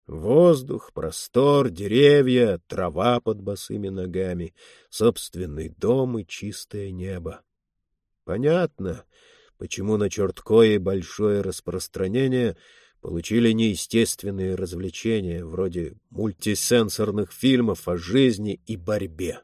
Воздух, простор, деревья, трава под босыми ногами, собственный дом и чистое небо. Понятно, почему на Чорткое большое распространение получили неестественные развлечения, вроде мультисенсорных фильмов о жизни и борьбе.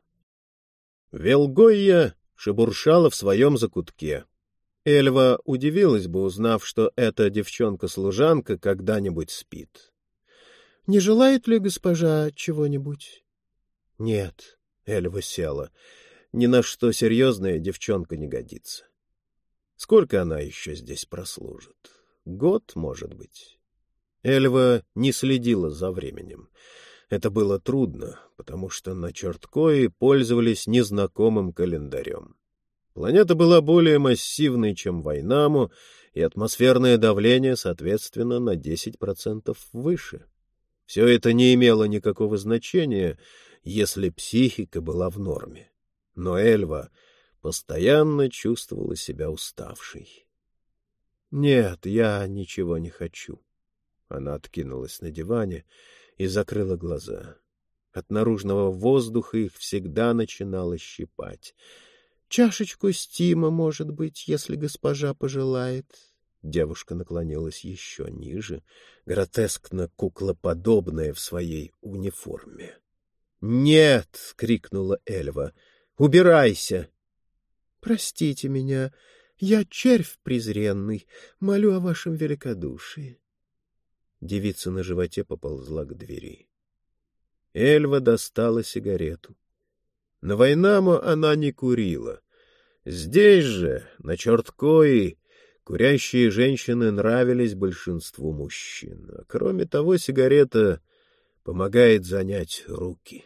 Велгойя шебуршала в своем закутке. Эльва удивилась бы, узнав, что эта девчонка-служанка когда-нибудь спит. — Не желает ли госпожа чего-нибудь? — Нет, — Эльва села. Ни на что серьезная девчонка не годится. Сколько она еще здесь прослужит? Год, может быть. Эльва не следила за временем. Это было трудно, потому что на Чорткое пользовались незнакомым календарем. Планета была более массивной, чем Вайнаму, и атмосферное давление, соответственно, на 10% выше. Все это не имело никакого значения, если психика была в норме. Но Эльва постоянно чувствовала себя уставшей. «Нет, я ничего не хочу». Она откинулась на диване и закрыла глаза. От наружного воздуха их всегда начинало щипать. «Чашечку стима, может быть, если госпожа пожелает». Девушка наклонилась еще ниже, гротескно куклоподобная в своей униформе. «Нет!» — крикнула Эльва. «Убирайся!» «Простите меня, я червь презренный, молю о вашем великодушии». Девица на животе поползла к двери. Эльва достала сигарету. На Вайнаму она не курила. Здесь же, на Чорткое, курящие женщины нравились большинству мужчин. А кроме того, сигарета помогает занять руки.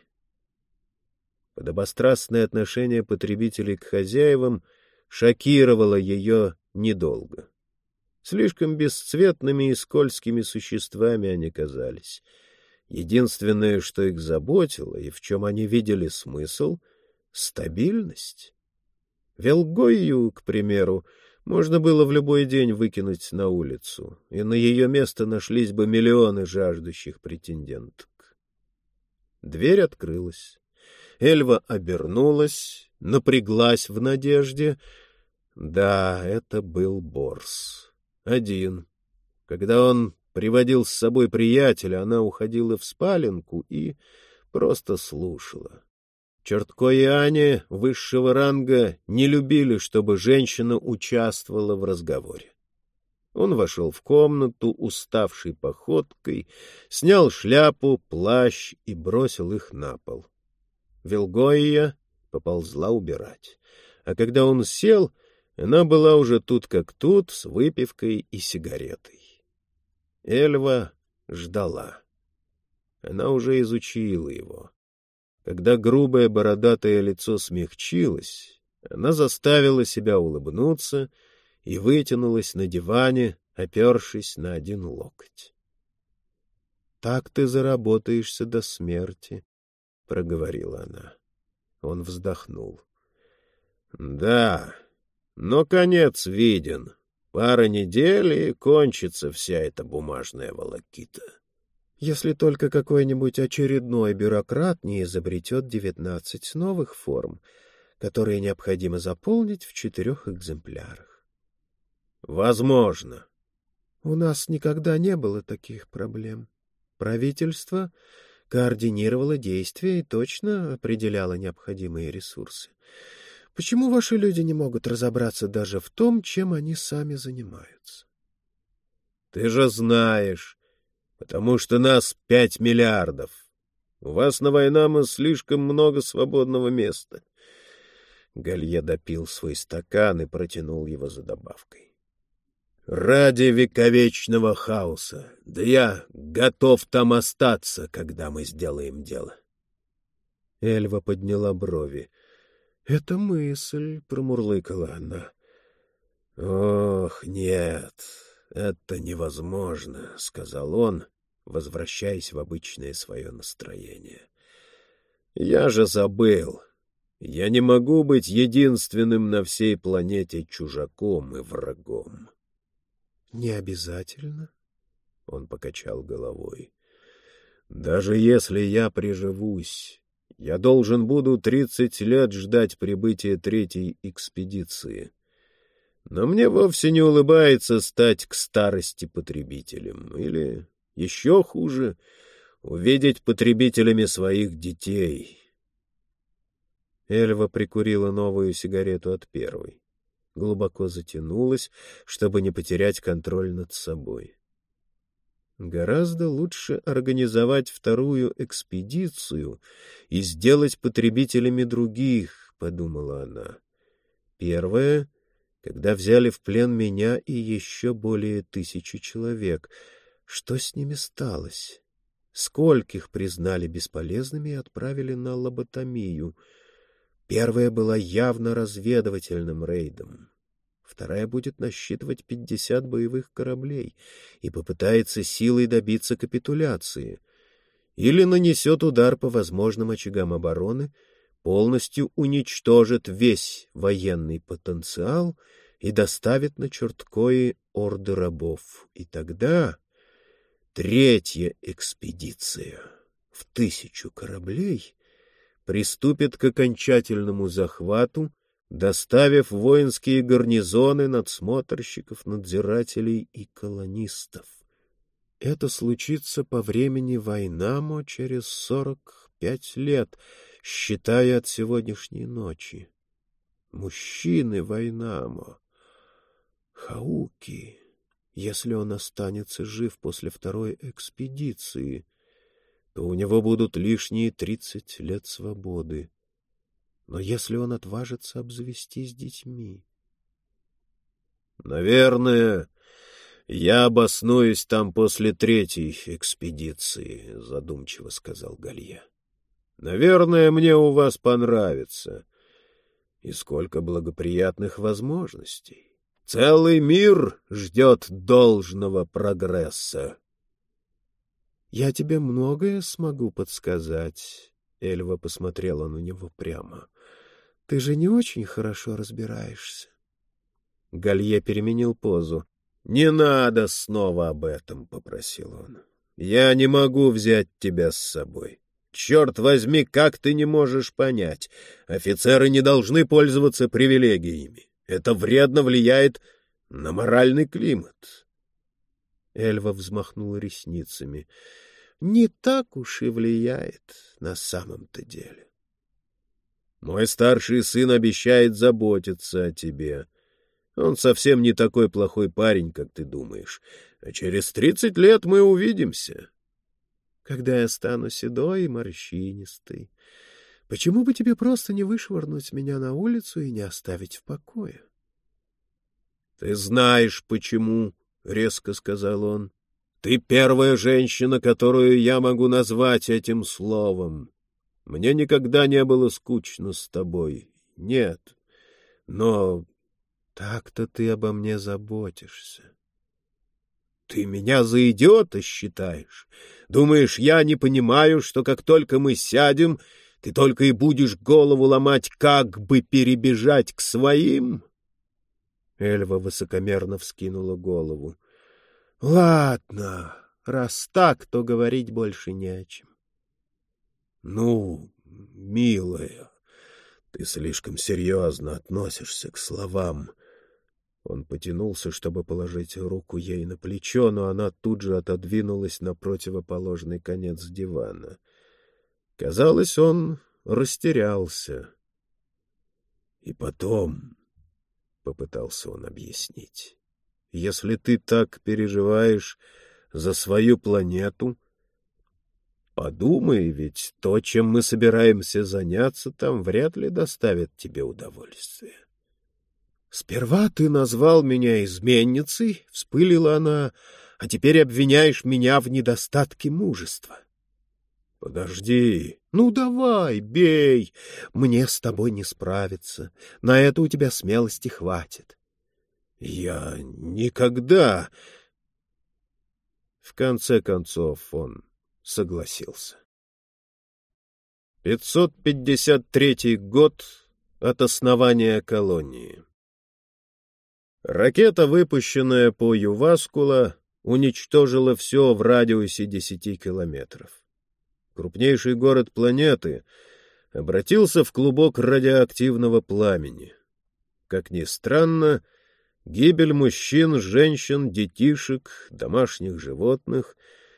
Подобострастное отношение потребителей к хозяевам шокировало ее недолго. Слишком бесцветными и скользкими существами они казались. Единственное, что их заботило и в чем они видели смысл — стабильность. Велгойю, к примеру, можно было в любой день выкинуть на улицу, и на ее место нашлись бы миллионы жаждущих претенденток. Дверь открылась. Эльва обернулась, напряглась в надежде. Да, это был Борс. Один. Когда он приводил с собой приятеля, она уходила в спаленку и просто слушала. Чорткояне высшего ранга не любили, чтобы женщина участвовала в разговоре. Он вошел в комнату уставшей походкой, снял шляпу, плащ и бросил их на пол. Велгойя поползла убирать. А когда он сел, она была уже тут как тут, с выпивкой и сигаретой. Эльва ждала. Она уже изучила его. Когда грубое бородатое лицо смягчилось, она заставила себя улыбнуться и вытянулась на диване, опершись на один локоть. — Так ты заработаешься до смерти, — проговорила она. Он вздохнул. — Да, но конец виден. Пара недель, и кончится вся эта бумажная волокита. Если только какой-нибудь очередной бюрократ не изобретет 19 новых форм, которые необходимо заполнить в 4 экземплярах. Возможно. У нас никогда не было таких проблем. Правительство координировало действия и точно определяло необходимые ресурсы. Почему ваши люди не могут разобраться даже в том, чем они сами занимаются? Ты же знаешь, потому что нас 5 миллиардов. У вас на Вайнаму слишком много свободного места. Галье допил свой стакан и протянул его за добавкой. Ради вековечного хаоса. Да я готов там остаться, когда мы сделаем дело. Эльва подняла брови. — Это мысль, — промурлыкала она. — Ох, нет, это невозможно, — сказал он, возвращаясь в обычное свое настроение. — Я же забыл. Я не могу быть единственным на всей планете чужаком и врагом. — Не обязательно, — он покачал головой. Даже если я приживусь, я должен буду 30 лет ждать прибытия третьей экспедиции. Но мне вовсе не улыбается стать к старости потребителем. Или, еще хуже, увидеть потребителями своих детей. Эльва прикурила новую сигарету от первой. Глубоко затянулась, чтобы не потерять контроль над собой. Гораздо лучше организовать вторую экспедицию и сделать потребителями других, — подумала она. Первая, когда взяли в плен меня и еще более 1000 человек. Что с ними сталось? Скольких признали бесполезными и отправили на лоботомию? Первая была явно разведывательным рейдом. Вторая будет насчитывать 50 боевых кораблей и попытается силой добиться капитуляции. Или нанесет удар по возможным очагам обороны, полностью уничтожит весь военный потенциал и доставит на Черткои орды рабов. И тогда третья экспедиция в 1000 кораблей приступит к окончательному захвату, доставив воинские гарнизоны, надсмотрщиков, надзирателей и колонистов. Это случится по времени Вайнамо через 45 лет, считая от сегодняшней ночи. Мужчины Вайнамо, Хауки, если он останется жив после второй экспедиции, то у него будут лишние 30 лет свободы. Но если он отважится обзавестись детьми... Наверное, я обоснуюсь там после третьей экспедиции, — задумчиво сказал Галье. Наверное, мне у вас понравится. И сколько благоприятных возможностей. Целый мир ждет должного прогресса. — Я тебе многое смогу подсказать, — Эльва посмотрела на него прямо. — Ты же не очень хорошо разбираешься. Галье переменил позу. — Не надо снова об этом, — попросил он. — Я не могу взять тебя с собой. Черт возьми, как ты не можешь понять? Офицеры не должны пользоваться привилегиями. Это вредно влияет на моральный климат. Эльва взмахнула ресницами. — Не так уж и влияет на самом-то деле. Мой старший сын обещает заботиться о тебе. Он совсем не такой плохой парень, как ты думаешь. А через 30 лет мы увидимся. Когда я стану седой и морщинистой, почему бы тебе просто не вышвырнуть меня на улицу и не оставить в покое? — Ты знаешь, почему, — резко сказал он. — Ты первая женщина, которую я могу назвать этим словом. Мне никогда не было скучно с тобой. Нет. Но так-то ты обо мне заботишься. Ты меня за идиота считаешь? Думаешь, я не понимаю, что как только мы сядем, ты только и будешь голову ломать, как бы перебежать к своим? Эльва высокомерно вскинула голову. — Ладно, раз так, то говорить больше не о чем. — Ну, милая, ты слишком серьезно относишься к словам. Он потянулся, чтобы положить руку ей на плечо, но она тут же отодвинулась на противоположный конец дивана. Казалось, он растерялся. — И потом, — попытался он объяснить, — если ты так переживаешь за свою планету, подумай, ведь то, чем мы собираемся заняться, там вряд ли доставит тебе удовольствие. «Сперва ты назвал меня изменницей», — вспылила она, — «а теперь обвиняешь меня в недостатке мужества». «Подожди». «Ну, давай, бей. Мне с тобой не справиться. На это у тебя смелости хватит». «Я никогда...» В конце концов он согласился. 553 год от основания колонии. Ракета, выпущенная по Юваскула, уничтожила все в радиусе 10 километров. крупнейший город планеты, обратился в клубок радиоактивного пламени. Как ни странно, гибель мужчин, женщин, детишек, домашних животных —